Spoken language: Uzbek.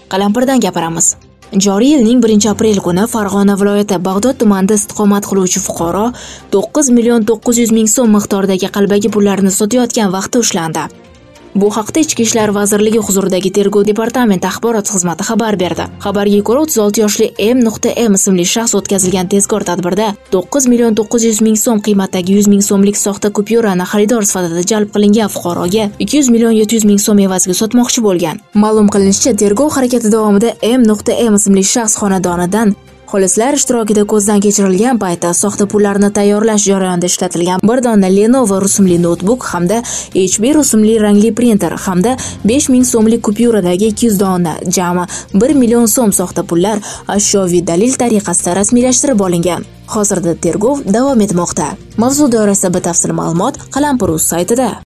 Qalampirdan gapiramiz. Joriy yilning 1-aprel kuni Farg'ona viloyati Bag'dod tumanida istiqomat qiluvchi fuqaro 9.900.000 so'm miqdoridagi qalbaki pullarni sotayotgan vaqtda ushlandi. Bu haqda Ichki ishlar vazirligi huzuridagi Tergov departamenti axborot xizmati xabar berdi. Xabarga ko'ra 36 yoshli M.M ismli shaxs o'tkazilgan tezkor tadbirda 9.900.000 so'm qiymatdagi 100.000 so'mlik soxta kupyurani xaridor sifatida jalb qilingan fuqaroga 200.700.000 so'm evaziga sotmoqchi bo'lgan. Ma'lum qilinishicha, tergov harakati davomida M.M ismli shaxs xonadonidan xolislar ishtirokida ko'zdan kechirilgan paytda soxta pullarni tayyorlash jarayonida ishlatilgan bir dona Lenovo rusumli notebook hamda HP rusumli rangli printer hamda 5.000 so'mlik kupyuradagi 200 dona jami 1 million so'm soxta pullar ashyoviy dalil tariqasida rasmiylashtirib olingan. Hozirda tergov davom etmoqda. Mavzu doirasida batafsil ma'lumot Qalampir.uz saytida.